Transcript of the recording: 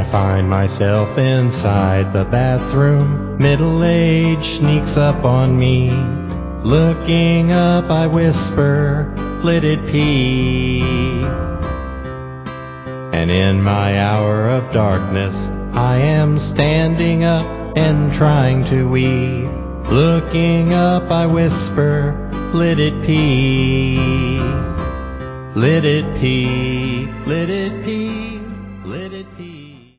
find myself inside the bathroom. Middle age sneaks up on me. Looking up, I whisper, "Let it pee." And in my hour of darkness, I am standing up and trying to wee. Looking up, I whisper, "Let it pee. Let it pee. Let it pee."